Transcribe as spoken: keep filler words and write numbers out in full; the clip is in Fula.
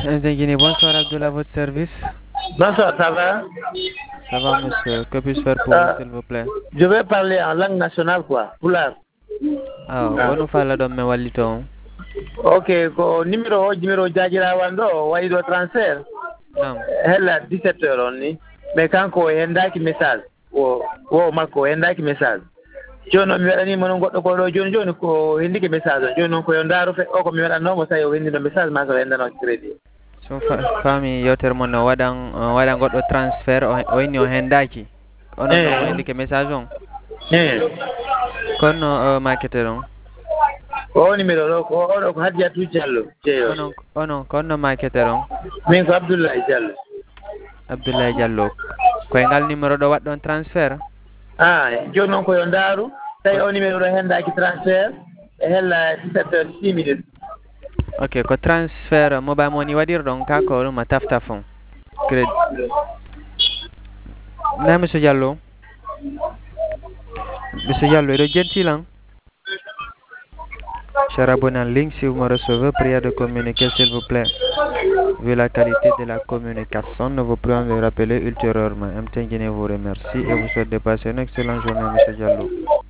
Guinée, bonsoir Abdullah, votre service. Bonsoir, ça va? Ça va, monsieur. Que puis-je faire pour vous, Euh, s'il vous plaît? je vais parler en langue nationale, quoi. Pulaar. Ah, Ah. wonu fala ɗon mi wallito on. Ok, ko numéro o numéro jajirawan ɗo wayi ɗo transfert Nam. hella dix-sept heures on ni mais kanko o hendaki message o o makko o hendaki message joni noon mi waɗanimo noon goɗɗo ko ɗo joni joni ko hendiki message o joni noon koyo daaro fe o ko mi waɗannomo tawi o hendino message ma so hendano crédit So fa fami yewtere mon no waɗan waɗan goɗɗo transfert o o inni o hendaki. Onon ɗon o hendike message on. eh Kono makete ɗon. o numéro ɗo ko oɗo ko Hadiatou Diallo jeeyo Onon onon konno makete ɗon. min ko Abdoulaye Diallo. Abdoulaye Diallo. Koye ngal numéro ɗo waɗɗon transfert? Ah, joni noon koyo ndaaru tawi o numéro ɗo hendaki transfert e hella dix-sept heures six minutes. Ok, ko transfert mobile money waɗirɗon ka ko ɗum a taftaf on crédit. Na monsieur Diallo. Monsieur Diallo, eɗo jentilan. Cher abonné en ligne, si vous me recevez, priez de communiquer s'il vous plaît. Vu la qualité de la communication, nous vous prions de rappeler ultérieurement. M T N Guinée vous remercie et vous souhaite de passer une excellente journée, monsieur Diallo.